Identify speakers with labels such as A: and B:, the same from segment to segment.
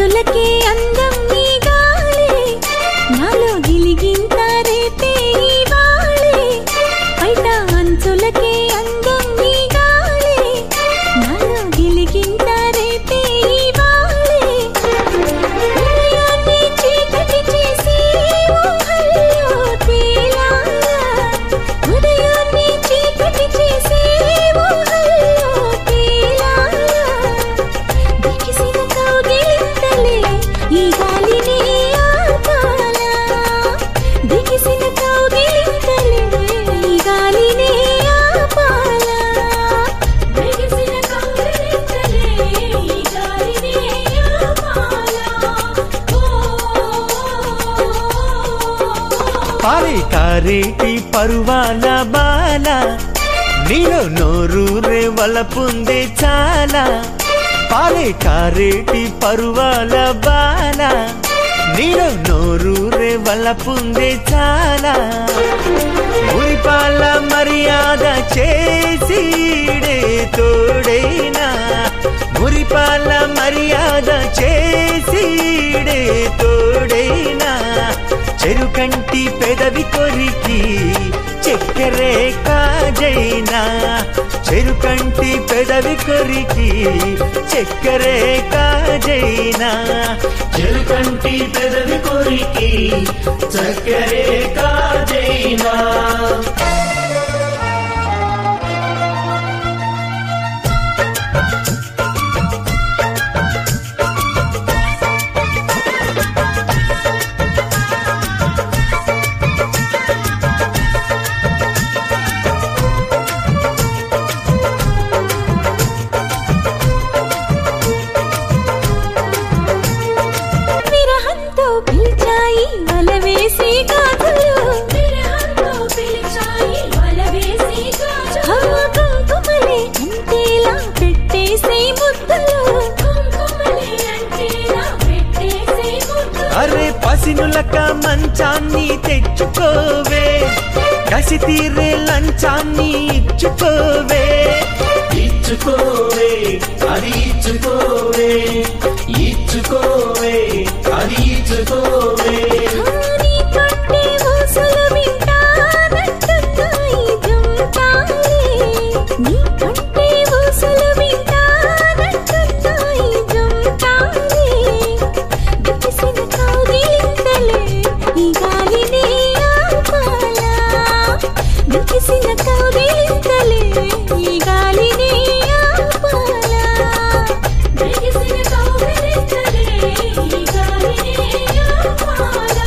A: అంచులకే అందం నీ గాలే నాలో గిలిగింత రేపే ఇవాళే బయట అంచులకే అందం నీ గాలే నాలో గిలిగింత రేపే ఇవాళే ఉదయాన్నే చీకటి చేసి ఊహల్లో తేలాలా ఉదయాన్నే చీకటి చేసి ఊహల్లో తేలాలా దిగిసిన కౌగిలింతలే ఈ గాలిని ఆపాలా దిగిసిన కౌగిలింతలే ఈ గాలిని ఆపాలా దిగిసిన కౌగిలింతలే ఈ గాలిని ఆపాలా
B: పారే కారేటి పరువాల బాల నీలో నోరూరే వలపుందే చాలా పారే కారేటి పరువాల బాల నీలో నోరూరే వలపుందే చాలా మురిపాల మర్యాద చేసిడే తోడైనా మురిపాల మర్యాద చేసిడే తోడైనా చెరుకంటి పెదవి కొరికి చక్కెరే కాజైనా చెరుకంటి పెదవి కొరికి చక్కెరే కాజైనా
C: చెరుకంటి పెదవి కొరికి చక్కెరే కాజైనా
A: విరహంతో పిలిచాయి వలవేసి గాజులు విరహంతో పిలిచాయి వలవేసి గాజులు కుంకుమలే అంటేలా పెట్టేసే ముద్దులు కుంకుమలే అంటేలా పెట్టేసే ముద్దులు
B: అరే పసినులక మంచాన్ని తెచ్చుకోవే కసి తీరే లంచాన్ని ఇచ్చుకోవే
C: ఇచ్చుకోవే అది ఇచ్చుకోవే ఇచ్చుకోవే అది ఇచ్చుకోవే
A: నీ కంటే ఊసులు వింటానంటున్నాయి జుంటాలే నీ కంటే ఊసులు వింటానంటున్నాయి జుంటాలే దిగిసిన కౌగిలింతలే ఈ గాలిని ఆపాలా దిగిసిన కౌగిలింతలే ఈ గాలిని ఆపాలా దిగిసిన కౌగిలింతలే ఈ గాలిని ఆపాలా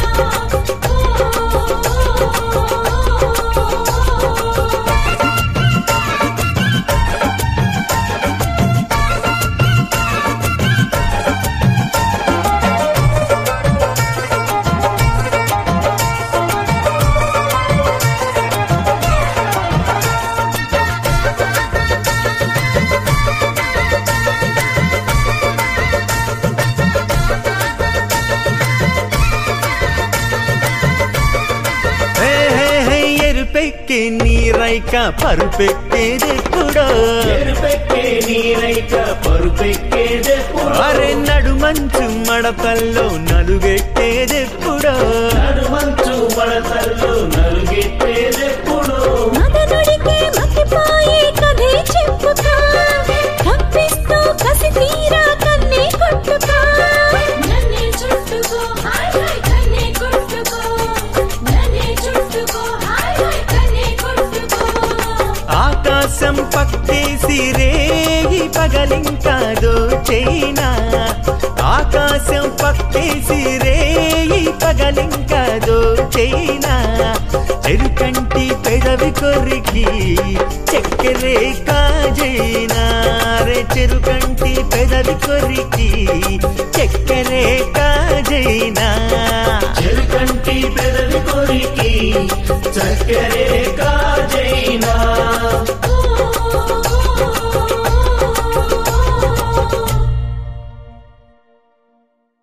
B: ఎరుపెక్కే నీరైక పరుపెక్కేదెప్పుడో
C: ఎరుపెక్కే నీరైక పరుపెక్కేదెప్పుడో
B: అరే నడుమంచు మడతల్లో నలుగెట్టేదెప్పుడో
C: నడుమంచు మడతల్లో నలుగెట్టేదెప్పుడో
A: మదనుడికే మతిపోయే కథే చెప్పుతా కప్పిస్తూ కసి తీరా కన్నే కొట్టుకో నన్నే చుట్టుకో హాయ్ హాయ్ కన్నే కొట్టుకో నన్నే చుట్టుకో హాయ్ హాయ్ కన్నే కొట్టుకో
B: ఆకాశం పక్కేసి రేయి పగలింకా దోచైనా ఆకాశం పక్కేసి రేయి పగలింకా దోచైనా చెరుకంటి పెదవి కొరికి చక్కెరే కాజైనా రే చెరుకంటి పెదవి కొరికి చక్కెరే కాజైనా
C: చెరుకంటి పెదవి కొరికి చక్కెరే